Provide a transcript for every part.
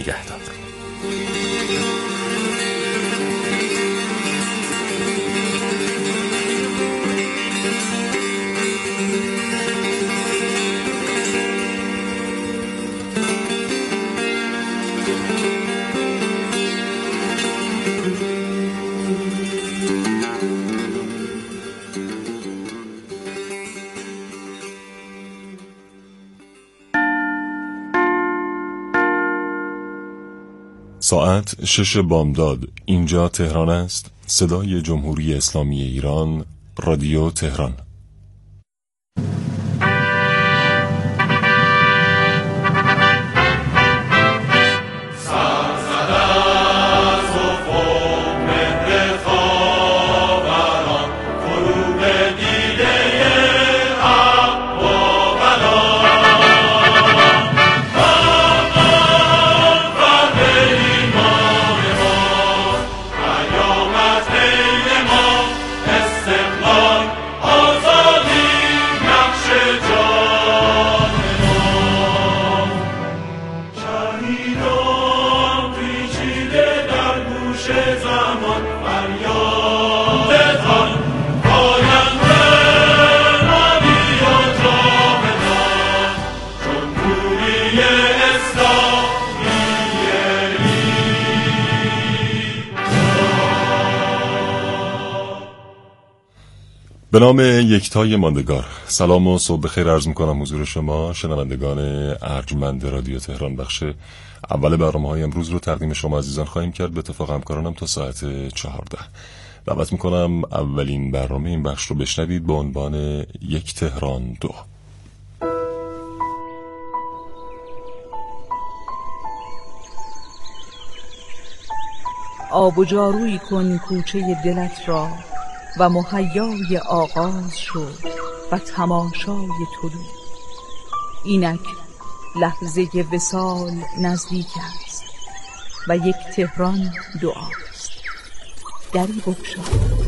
نگهدار. ساعت 6 بامداد. اینجا تهران است. صدای جمهوری اسلامی ایران، رادیو تهران. به نام یکتای ماندگار، سلام و صبح بخیر عرض میکنم حضور شما شنوندگان ارجمند رادیو تهران. بخش اول برنامه‌های امروز رو تقدیم شما عزیزان خواهیم کرد به اتفاق همکارانم تا ساعت 14. دعوت میکنم اولین برنامه این بخش رو بشنوید با عنوان یک تهران دو. آب و جارویی کن کوچه دلت را و مهیای آغاز شد و تماشای طلوع. اینک لحظه وصال نزدیک است و یک تهران دعاست. دری بگشا.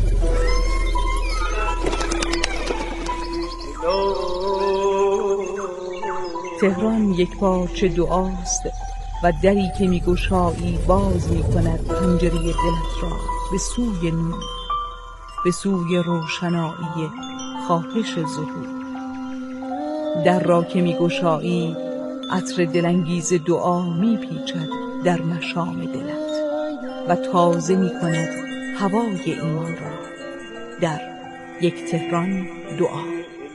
تهران یک پارچه دعاست و دری که میگشایی باز میکند پنجره دلت را به سوی نور، به سوی روشنایی خواهش ظهور. در را که میگشایی عطر دلانگیز دعا میپیچد در مشام دلت و تازه میکند هوای ایمان را. در یک تهران دعا.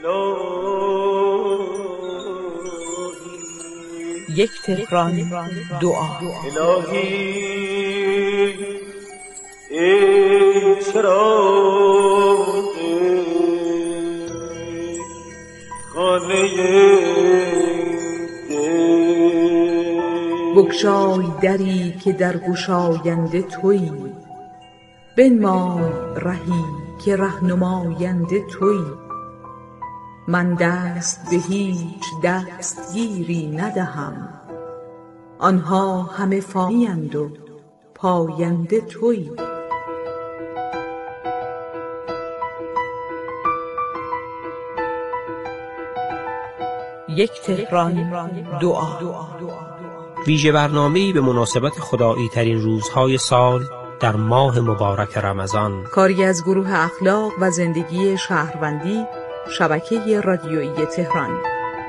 یک تهران دعا. بگشای دری که در گشاینده تویی، بنمای رهی که رهنماینده تویی. من دست به هیچ دستگیری ندهم، آنها همه فانی‌اند و پاینده تویی. یک تهران دعا. ویژه برنامه‌ای به مناسبت خدایی ترین روزهای سال در ماه مبارک رمضان، کاری از گروه اخلاق و زندگی شهروندی، شبکه رادیویی تهران.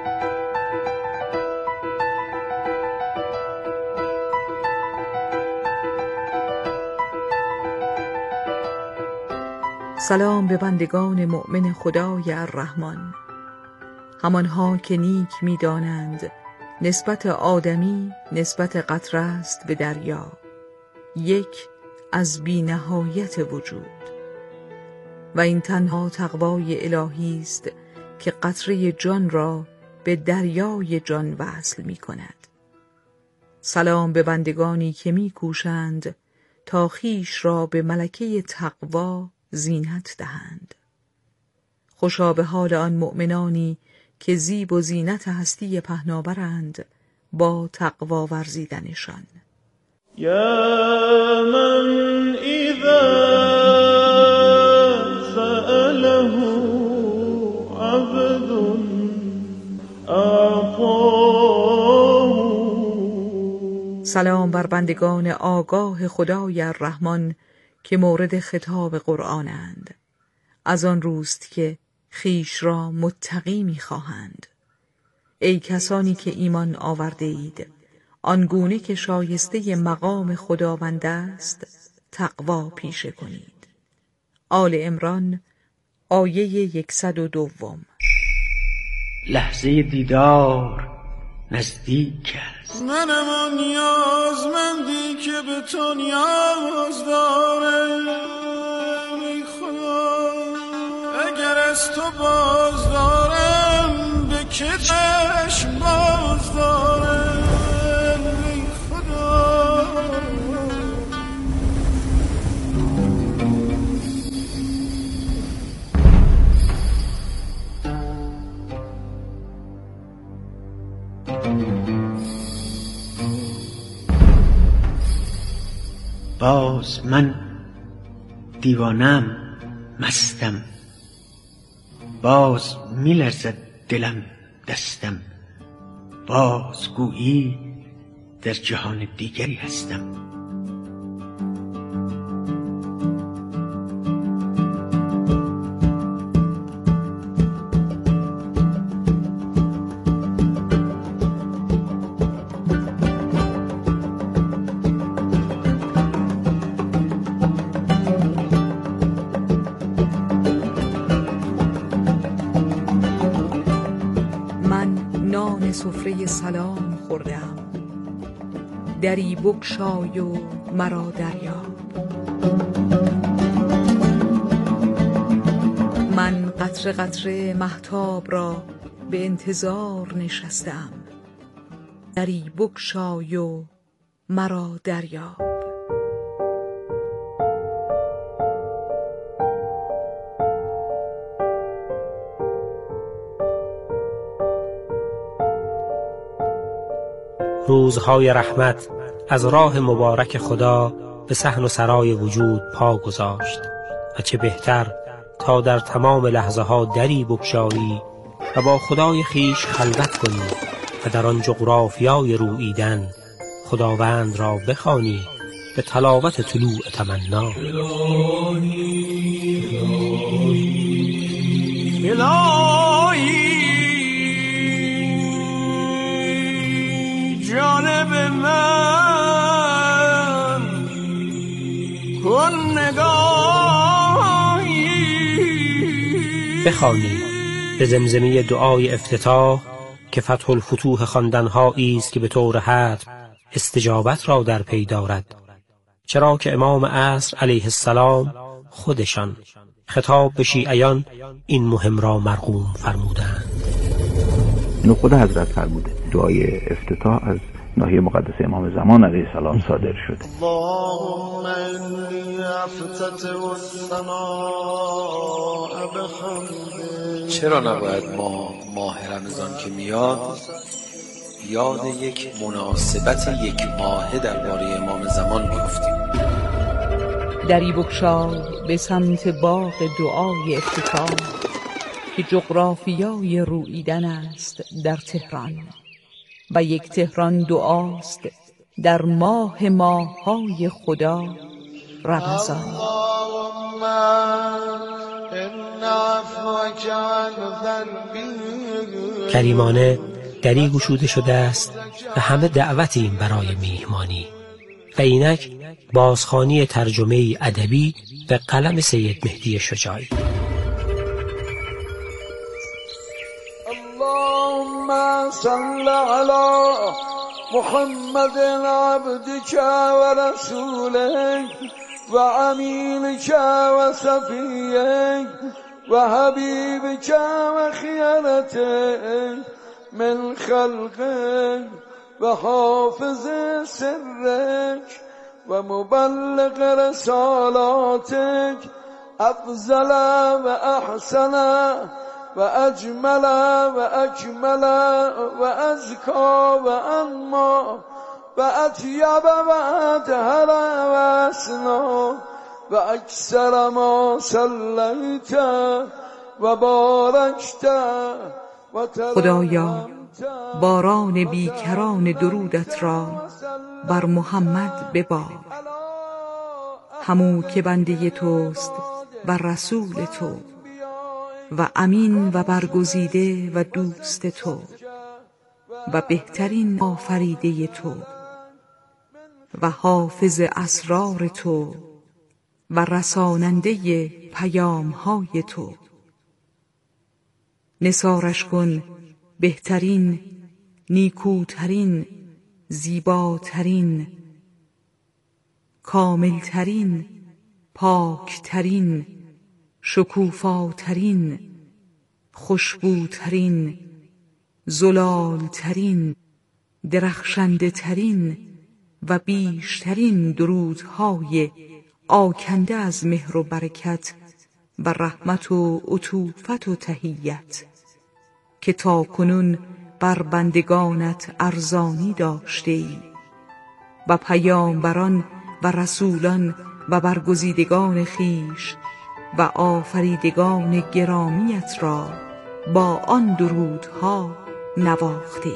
سلام به بندگان مؤمن خدای الرحمن، همانها که نیک می‌دانند نسبت آدمی نسبت قطره است به دریا، یک از بی نهایت وجود. و این تنها تقوای الهی است که قطره جان را به دریای جان وصل می کند. سلام به بندگانی که می کوشند تا خویش را به ملکه تقوا زینت دهند. خوشا به حال آن مؤمنانی که زیب و زینت هستی پهناورند با تقوا ورزیدنشان. یا من اذا سأله عبد اعطاه. سلام بر بندگان آگاه خدای الرحمن که مورد خطاب قرآنند. از آن روست که خیش را متقی می‌خواهند. ای کسانی که ایمان آورده اید، آنگونه که شایسته مقام خداوند است تقوا پیشه کنید. آل عمران آیه 102. لحظه دیدار نزدیک است. منم آن نیازمندی که به تو نیاز دارم. ای خدا اگر از تو باز دارم به که چشم باز دارم. ای خدا باز من دیوانم، مستم، باز میلرزد دلم دستم، باز گویی در جهان دیگری هستم. نان سفره سلام خوردم، دری بگشای و مرا دریاب. من قطره قطره مهتاب را به انتظار نشستم، دری بگشای و مرا دریاب. روزهای رحمت از راه مبارک خدا به صحن و سرای وجود پا گذاشت و چه بهتر تا در تمام لحظه ها دری بگشایی و با خدای خیش خلوت کنی و در آن جغرافیای روییدن خداوند را بخوانی به تلاوت طلوع تمنا. جانب من کن نگاهی. بخوانید به زمزمه دعای افتتاح که فتح الفتوح خواندن‌هایی است که به طور حتم استجابت را در پی دارد، چرا که امام عصر علیه السلام خودشان خطاب به شیعیان این مهم را مرقوم فرمودند. اینو خود حضرت فرموده. دعای افتتاح از ناحیه مقدس امام زمان علیه السلام صادر شده. اللهم انی افتتح السماء بحمدک. چرا نباید ما ماه رمضان که میاد یاد یک مناسبت یک ماهه درباره امام زمان بیفتیم؟ دری بگشای به سمت باغ دعای افتتاح که جغرافیای روییدن است در تهران و یک تهران دعاست در ماه ماه‌های خدا رمضان. اللهم ان عفوک عن ذنبی. کریمانه دری گشوده شده است و همه دعوتیم برای میهمانی و اینک بازخوانی ترجمه ادبی به قلم سید مهدی شجاعی. اللهم صل علی محمد عبدك ورسولك وأمينك وصفيك وحبيبك وخيرتك من خلقك وحافظ سرك ومبلغ رسالاتك أفضل وأحسن وأجمل وأكمل وأزكى وأنمى وأطيب وأطهر وأسنى وأكثر ما صليت وباركت. خدایا باران بیکران درودت را بر محمد ببار. همو که بنده توست و رسول تو و امین و برگزیده و دوست تو و بهترین آفریده تو و حافظ اسرار تو و رساننده پیام‌های تو. نثارش کن بهترین، نیکوترین، زیباترین، کاملترین، پاکترین، شکوفاترین، خوشبوترین، زلالترین، درخشنده ترین و بیشترین درودهای آکنده از مهر و برکت و رحمت و عطوفت و تحیت که تا کنون بر بندگانت ارزانی داشتی و پیامبران و رسولان و برگزیدگان خیش و آفریدگان گرامیت را با آن درودها نواختی.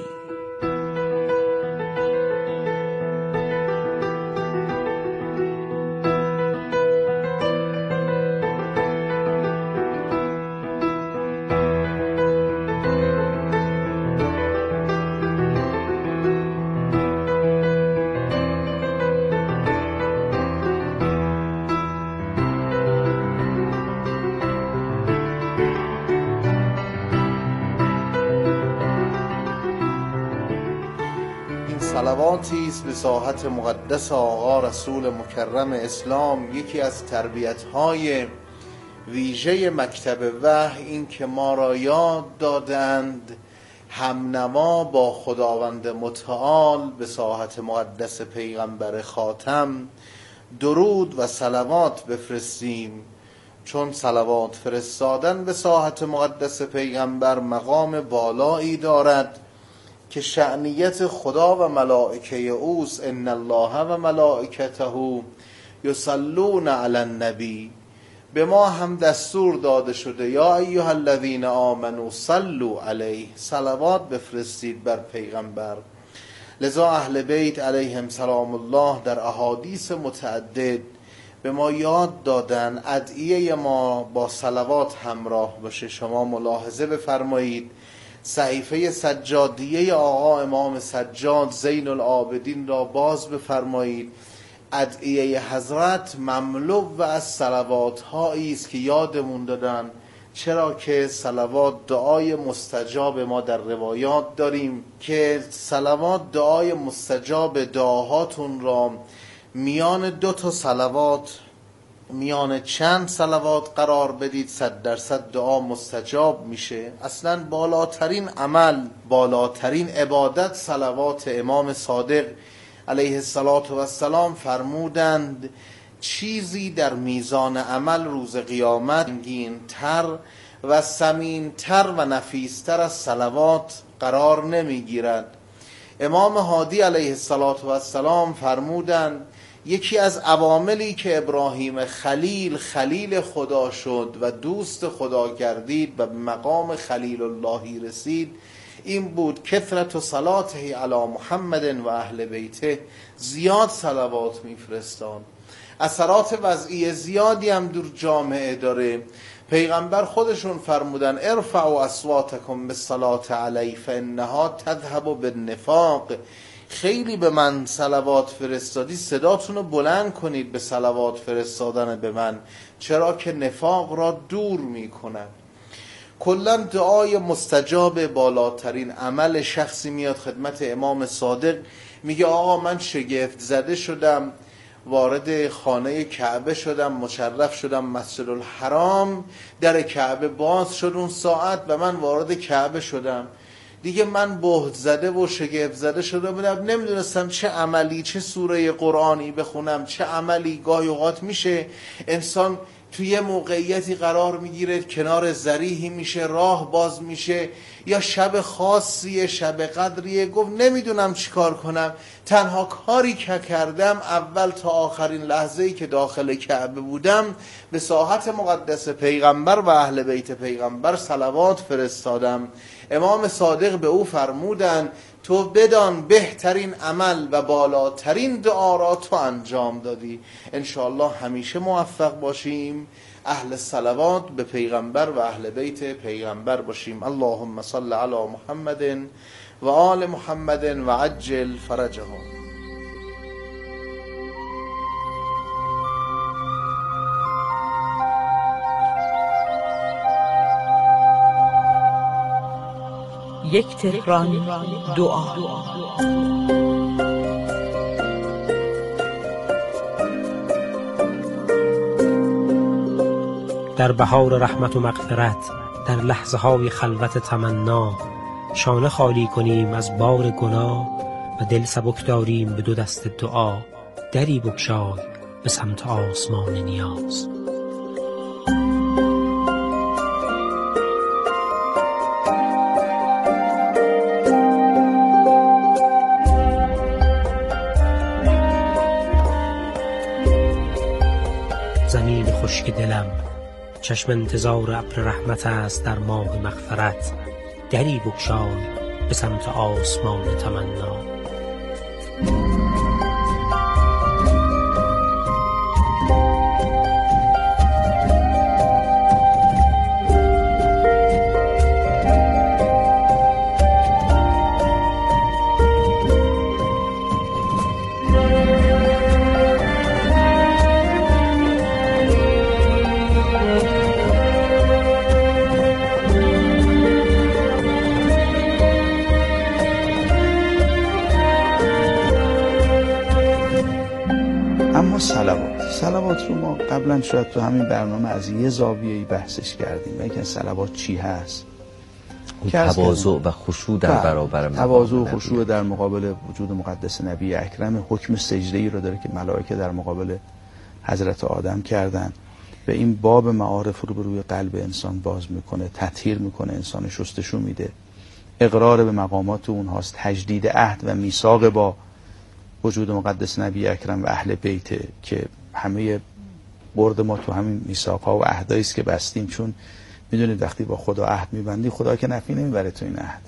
صلواتی است به ساحت مقدس آقا رسول مکرم اسلام. یکی از تربیت‌های ویژه مکتب وحی این که ما را یاد دادند همنوا با خداوند متعال به ساحت مقدس پیغمبر خاتم درود و صلوات بفرستیم، چون صلوات فرستادن به ساحت مقدس پیغمبر مقام بالایی دارد که شأنیت خدا و ملائکه اوست. ان الله و ملائکته یصلون علی النبی. به ما هم دستور داده شده یا ایها الذین آمنوا صلوا علیه، صلوات بفرستید بر پیغمبر. لذا اهل بیت علیهم سلام الله در احادیث متعدد به ما یاد دادن ادعیه ما با صلوات همراه باشه. شما ملاحظه بفرمایید صحیفه سجادیه آقا امام سجاد زین العابدین را باز بفرمایید. ادعیه حضرت مملو و از صلوات هایی است که یادمون دادن، چرا که صلوات دعای مستجاب ما در روایات داریم که صلوات دعای مستجاب دعاهاتون را میان 2 صلوات، میان چند صلوات قرار بدید 100% دعا مستجاب میشه. اصلا بالاترین عمل، بالاترین عبادت صلوات. امام صادق علیه السلام فرمودند چیزی در میزان عمل روز قیامت رنگین‌تر و ثمین‌تر و نفیس‌تر از صلوات قرار نمیگیرد. امام هادی علیه السلام فرمودند یکی از عواملی که ابراهیم خلیل خدا شد و دوست خدا گردید و به مقام خلیل اللهی رسید این بود کثرت صلاته علی محمد و اهل بیته، زیاد صلوات میفرستان. اثرات وضعی زیادی هم در جامعه داره. پیغمبر خودشون فرمودن ارفعوا اصواتکم بالصلاة علی فانها تذهب بالنفاق. خیلی به من صلوات فرستادی، صداتون رو بلند کنید به صلوات فرستادن به من، چرا که نفاق را دور میکند. کلا دعای مستجاب بالاترین عمل. شخصی میاد خدمت امام صادق میگه آقا من شگفت زده شدم، وارد خانه کعبه شدم، مشرف شدم مسجد الحرام، در کعبه باز شد اون ساعت و من وارد کعبه شدم، دیگه من بهت زده و شگفت زده شده بودم، نمیدونستم چه عملی، چه سوره قرآنی بخونم، چه عملی. گاهی اوقات میشه انسان توی موقعیتی قرار میگیره کنار ذریحی میشه، راه باز میشه، یا شب خاصیه، شب قدریه، گفت نمیدونم چیکار کنم، تنها کاری که کردم اول تا آخرین لحظه‌ای که داخل کعبه بودم به ساحت مقدس پیغمبر و اهل بیت پیغمبر صلوات فرستادم. امام صادق به او فرمودن تو بدان بهترین عمل و بالاترین دعا را تو انجام دادی. انشاءالله همیشه موفق باشیم، اهل صلوات به پیغمبر و اهل بیت پیغمبر باشیم. اللهم صل علی محمد و آل محمد و عجل فرجهم. یک تهران دعا. در بهار رحمت و مغفرت، در لحظه های خلوت تمنا، شانه خالی کنیم از بار گناه و دل سبک داریم به دو دست دعا. دری بگشای به سمت آسمان نیاز. زمین خشک دلم چشم انتظار ابر رحمت است در ماه مغفرت. دری بگشای به سمت آسمان تمنا. صلوات رو ما قبلا شاید تو همین برنامه از یه زاویه‌ای بحثش کردیم. اینکه صلوات چی هست؟ تواضع و خشوع در برابر تواضع و خشوع در مقابل وجود مقدس نبی اکرم. حکم سجده‌ای رو داره که ملائکه در مقابل حضرت آدم کردن و این باب معارف رو به روی قلب انسان باز میکنه، تطهیر میکنه، انسان شستشو میده. اقرار به مقامات اونهاست، تجدید عهد و میثاق با وجود مقدس نبی اکرم و اهل بیت که همه برد ما تو همین میثاق‌ها و عهدایی است که بستیم. چون میدونید وقتی با خدا عهد میبندی، خدا که نفی نمیبره تو این عهد.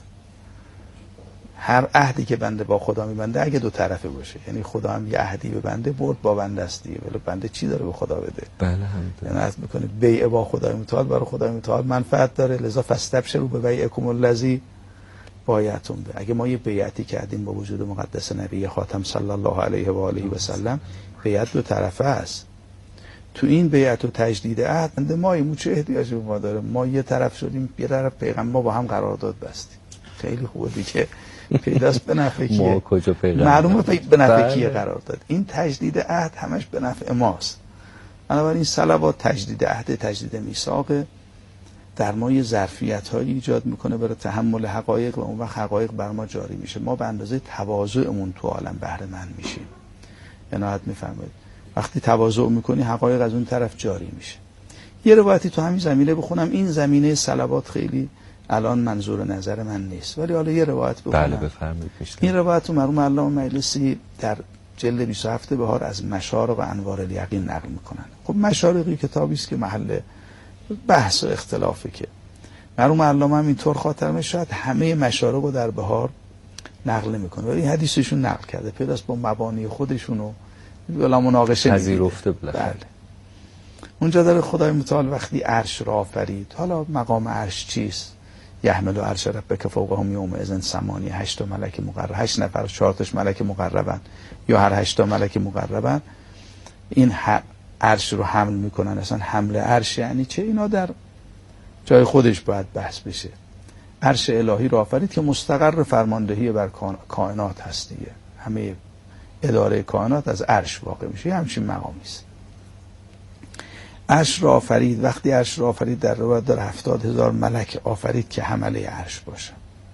هر عهدی که بنده با خدا میبنده اگه دو طرفه باشه، یعنی خدا هم یه عهدی ببنده، برد با بنده است دیگه، ولی بنده چی داره به خدا بده؟ بله همینطور. یعنی عرض میکنه بیع با خدای متعال برای خدای متعال منفعت داره، لذا فاستبشروا ببیعکم الذی بایعتم به. اگه ما یه بیعتی کردیم با وجود مقدس نبی خاتم صلی الله علیه و آله و سلم، بیعت دو طرفه است. تو این بیعت و تجدید عهد ما چه احتیاجی ما داره؟ ما یه طرف شدیم، یه طرف پیغمبر با هم قرارداد بستیم. خیلی خوبه دیگه، پیداست به نفع کیه؟ ما کجا پیغمبر؟ معلومه به نفع کیه قرارداد. این تجدید عهد همش به نفع ماست. بنابراین صلوات تجدید عهد، تجدید میثاق، در ما یه ظرفیت‌هایی ایجاد میکنه برای تحمل حقایق و اون وقت حقایق بر ما جاری میشه. ما به اندازه تواضعمون تو عالم بهره مند میشیم. عنایت میفرمایید وقتی تواضع میکنی حقایق از اون طرف جاری میشه. یه روایتی تو همین زمینه بخونم. این زمینه صلوات خیلی الان منظور نظر من نیست، ولی حالا یه روایت بخونم. بله بفرمایید. این روایت تو مرحوم علامه مجلسی در جلد 27 بهار از مشارق و انوار الیقین نقل میکنن. خب مشارقی کتابی است که محل بحث و اختلافه، که مرحوم علامه هم اینطور خاطرمه شاید همه مشارق رو در بهار نقل میکنه، ولی حدیثشون نقل کرده، پیداست با مبانی خودشون و بلا مناقشه پذیرفته. بله. اونجا داره خدای متعال وقتی عرش را آفرید، حالا مقام عرش چیست؟ یحمل عرش ربک فوقهم یومئذ ثمانیه، 8 ملک مقرب، 8 نفر، 4 تاش ملک مقربن یا هر 8 ملک مقربن این عرش رو حمل میکنن. اصلا حمل عرش یعنی چه؟ اینا در جای خودش باید بحث بشه. عرش الهی رو آفرید که مستقر فرماندهی بر کائنات هست دیگه، همه اداره کائنات از عرش واقع میشه، همچین مقامی است. عرش رو آفرید. وقتی عرش رو آفرید در روایت داره 70,000 ملک آفرید که حمله عرش باشن.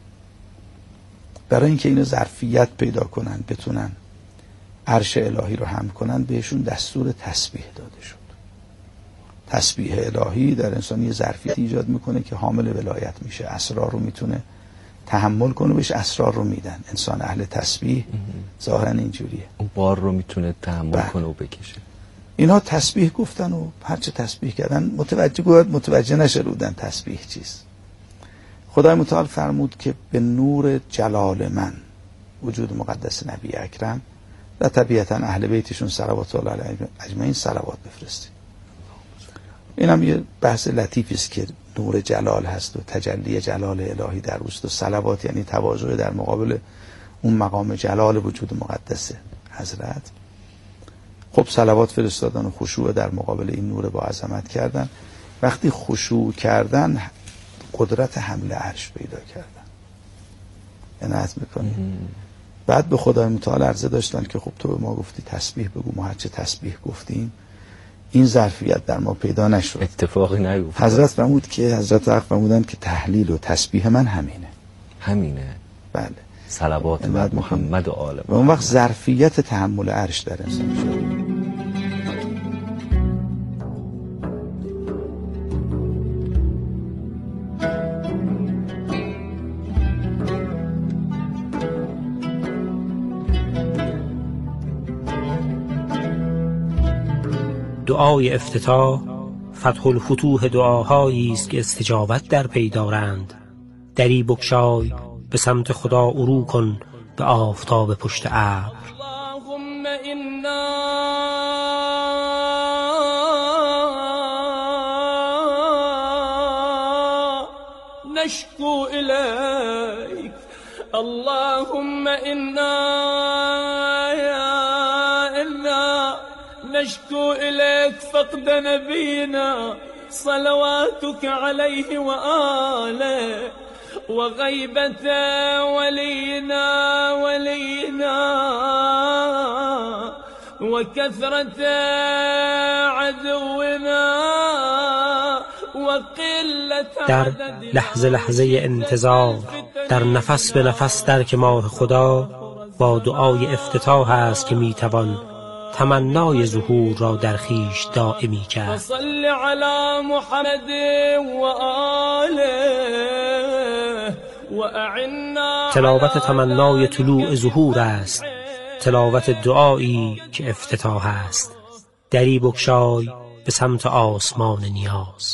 برای اینکه اینو ظرفیت پیدا کنن، بتونن عرش الهی رو حمل کنن، بهشون دستور تسبیح داده شد. تسبیح الهی در انسان یه ظرفیت ایجاد میکنه که حامل ولایت میشه، اسرار رو میتونه تحمل کنه، بهش اسرار رو میدن. انسان اهل تسبیح ظاهرا اینجوریه، اون بار رو میتونه تحمل کنه و بکشه. اینا تسبیح گفتن و هرچه تسبیح کردن متوجه نشدن تسبیح چیست. خدای متعال فرمود که به نور جلال من، وجود مقدس نبی اکرم و طبیعتا اهل بیتشون صلوات الله علیهم اجمعین صلوات بفرستید. این هم یه بحث لطیفی است که نور جلال هست و تجلی جلال الهی در اوست و صلوات یعنی تواضع در مقابل اون مقام جلال وجود مقدس حضرت. خب صلوات فرستادن و خشوع در مقابل این نور با عظمت کردن. وقتی خشوع کردن قدرت حمل عرش پیدا کردن. عنایت میکنی. بعد به خدای متعال عرضه داشتن که خب تو به ما گفتی تسبیح بگو، ما هرچه تسبیح گفتیم این ظرفیت در ما پیدا نشد، اتفاقی نیفتاد. حضرت فرمودن که تحلیل و تسبیح من همینه. بله، صلوات بر محمد و آل و اون وقت ظرفیت تحمل عرش در انسان شد. دعای افتتاح فتح الفتوح دعاهایی است که استجابت در پی دارند. دری بگشای به سمت خدا عروج کن به آفتاب پشت ابر. اللهم انا نشكو الیک، اللهم انا نشكو إليك فقد نبينا صلواتك عليه وآله وغيبة ولينا وكثرة عدونا وقلة در لحظه انتظار، در نفس به نفس درک ماه خدا با دعای افتتاح است که میتوان تمنای ظهور را در خویش دائمی کرد. صل علی محمد و آله و اعنا. تلاوت تمنای طلوع ظهور است، تلاوت دعایی که افتتاح است. دری بگشای به سمت آسمان نیاز.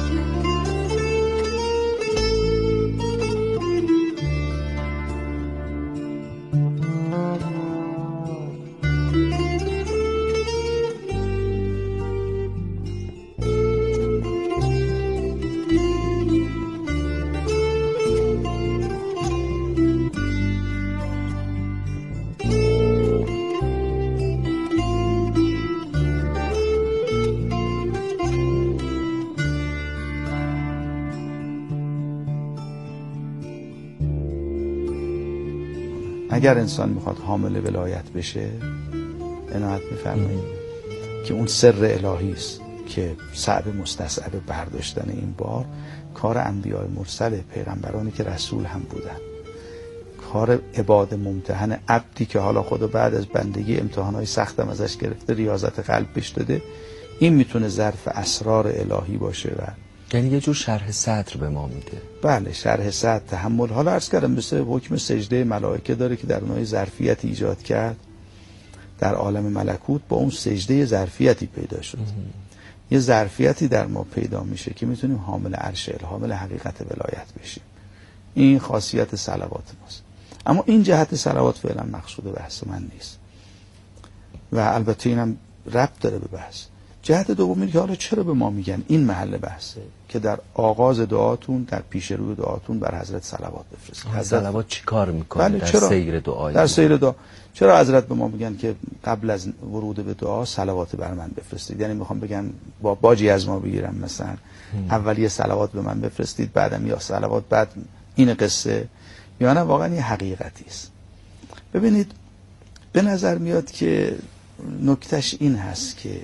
اگر انسان میخواد حامل ولایت بشه، عنایت میفرمایید که اون سر الهی است که صعب مستصعب برداشتن این بار کار انبیاء مرسل، پیغمبرانی که رسول هم بودن، کار عباد ممتحن، عبدی که حالا خدا بعد از بندگی امتحانهای سختم ازش گرفته، ریاضت قلب بهش داده. این میتونه ظرف اسرار الهی باشه و یعنی یه جور شرح صدر به ما میده. بله، شرح صدر، تحمل. حالا عرض کردم مثل حکم سجده ملائکه داره که در اونهای ظرفیت ایجاد کرد در عالم ملکوت، با اون سجده ظرفیتی پیدا شد. یه ظرفیتی در ما پیدا میشه که میتونیم حامل عرش، حامل حقیقت ولایت بشیم. این خاصیت صلوات ماست. اما این جهت صلوات فعلا مقصود بحث من نیست و البته اینم ربط داره به بحث. جهت دوم اینه که حالا چرا به ما میگن این محل بحثه که در آغاز دعاتون، در پیش روی دعاتون بر حضرت صلوات بفرستید. صلوات چی کار میکنه؟ بله، در سیر دعای در سیر دعا چرا حضرت به ما میگن که قبل از ورود به دعا صلوات بر من بفرستید؟ یعنی میخوام بگن با باجی از ما بگیرم، مثلا اول یه صلوات به من بفرستید، بعدم یا صلوات، بعد این قصه، یا نه واقعا یه حقیقتی است. ببینید به نظر میاد که نکتهش این هست که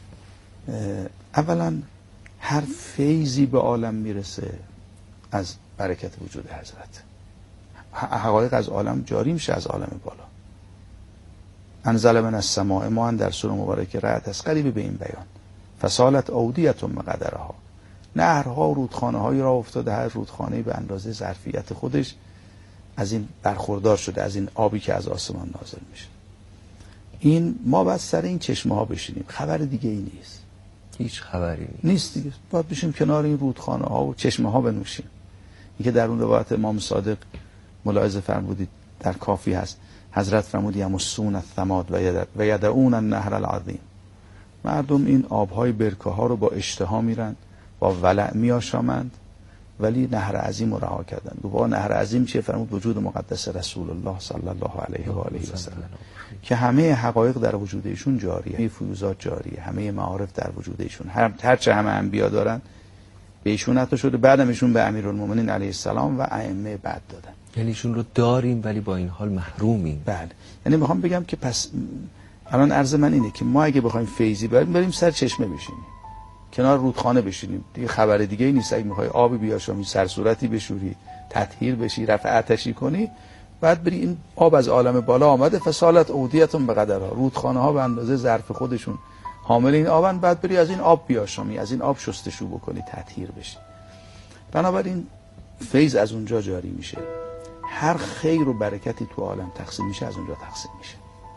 اولا هر فیضی به عالم میرسه از برکت وجود حضرت. حقایق از عالم جاری میشه از عالم بالا. انزل من السماء ماء در سوره مبارکه رعد از قریب به این بیان. فسالت اودیة بقدرها. نهرها و رودخانه هایی را افتاده، هر رودخانه به اندازه ظرفیت خودش از این برخوردار شده، از این آبی که از آسمان نازل میشه. این ما باید سر این چشمه ها بشینیم، خبر دیگه ای نیست، هیچ خبری نیست دیگه. باید بشیم کنار این رودخانه ها و چشمه ها بنوشیم. این که در اون روایت امام صادق ملاحظه فرمودید در کافی هست، حضرت فرمود یمسون الثماد و یدعون النهر العظیم. مردم این آبهای برکه ها رو با اشتها میرن، با ولع میآشامند، ولی نهر عظیم رو رها کردند. و با نهر عظیم چیه؟ فرمود وجود مقدس رسول الله صلی الله علیه و آله و سلم که همه حقایق در وجود ایشون جاریه، همه فیوزات جاریه، همه معارف در وجود ایشون، هرچه همه انبیا دارن به ایشون عطا شده، بعدم ایشون به امیرالمومنین علیه السلام و ائمه بعد دادن. یعنی ایشون رو داریم ولی با این حال محرومیم. بله، یعنی میخوام بگم که پس الان عرض من اینه که ما اگه بخوایم فیضی بریم سر چشمه بشینیم، کنار رودخانه بشینیم، دیگه خبر دیگه ای نیست. اگه میخوای آب بیاشامی، سرصورتی بشوری، تطهیر بشی، رفع آتشی کنی، بعد بری این آب از عالم بالا آمده، فسالت اودیتون به قدرها، رودخانه ها به اندازه ظرف خودشون حامل این آبن، بعد بری از این آب بیاشامی، از این آب شستشو بکنی، تطهیر بشی. بنابراین فیض از اونجا جاری میشه، هر خیر و برکتی تو عالم تقسیم میشه از اونجا تقسیم میشه.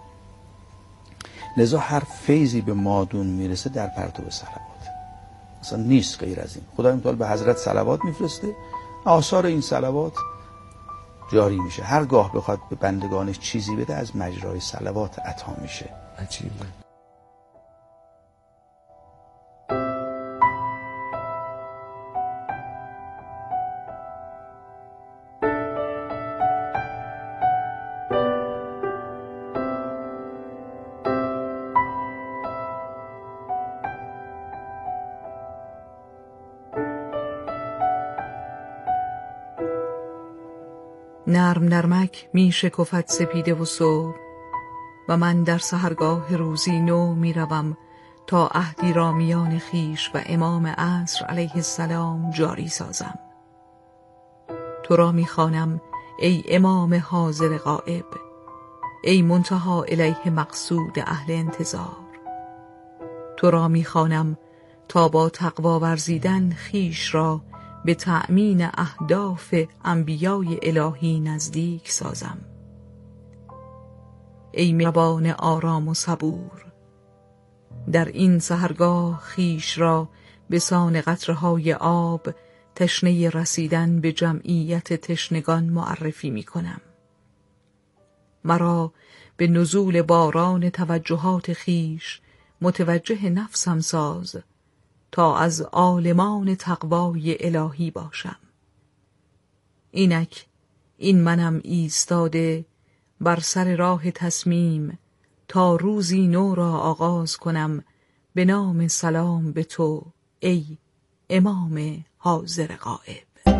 لذا هر فیضی به مادون میرسه در پرتو صلوات، اصلا نیست غیر از این. خدای متعال به حضرت صلوات میفرسته، آثار این صلوات جاری میشه. هرگاه بخواد به بندگانش چیزی بده از مجرای صلوات عطا میشه. عجیبه. نرم نرمک می شکفد سپیده و صبح و من در سحرگاه روزی نو می روم تا عهدی را میان خیش و امام عصر علیه السلام جاری سازم. تو را می خوانم ای امام حاضر غائب، ای منتهی الیه مقصود اهل انتظار. تو را می خوانم تا با تقوا ورزیدن خیش را به تأمین اهداف انبیای الهی نزدیک سازم. ای مهربان آرام و صبور، در این سحرگاه خیش را به سان قطره‌های آب تشنه رسیدن به جمعیت تشنگان معرفی می کنم. مرا به نزول باران توجهات خیش متوجه نفسم ساز تا از عالمان تقوای الهی باشم. اینک این منم ایستاده بر سر راه تصمیم تا روزی نو را آغاز کنم به نام سلام به تو ای امام حاضر غائب.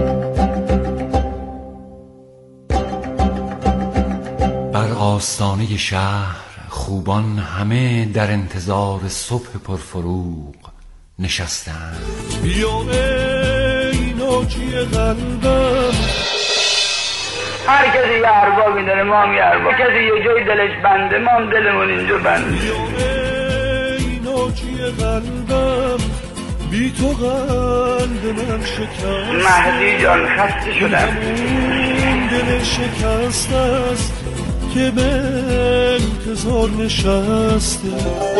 بر آستانه شهر خوبان همه در انتظار صبح پرفروغ نشستند. بیا ای ناجی قلبم، هر کسی یه اربابی داره، ما هم یه ارباب، کسی یه جای دلش بنده، ما هم دلمون اینجا بنده. بیا ای ناجی قلبم، بی تو قلب من شکست. مهدی جان خسته شدم، دل شکست است که به انتظار نشسته.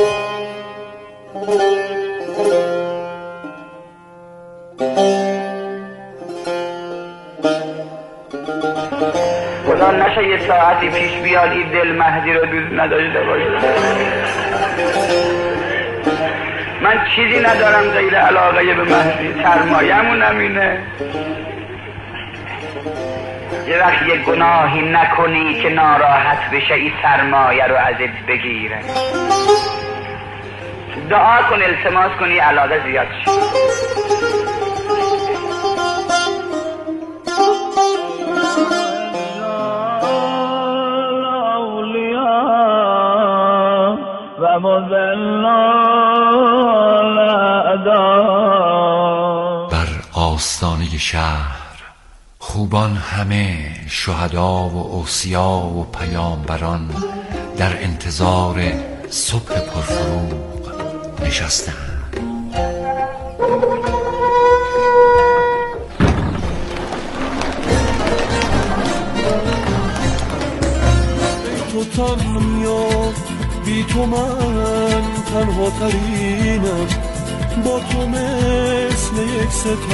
خدا نشه یه ساعتی پیش بیاد این دل مهدی رو دوست نداشته باشه. من چیزی ندارم غیر علاقه به مهدی، سرمایه‌مون همینه. یه وقت یه گناهی نکنی که ناراحت بشه این سرمایه رو ازت بگیره. دعا کن، التماس کنی علاقه زیاد شه. بر آستانه شهر خوبان همه، شهدا و اوصیا و پیامبران در انتظار صبح پرفروغ نشستند. تن میاد، بی تو من تنها ترینم، با تو مثل یک ستاره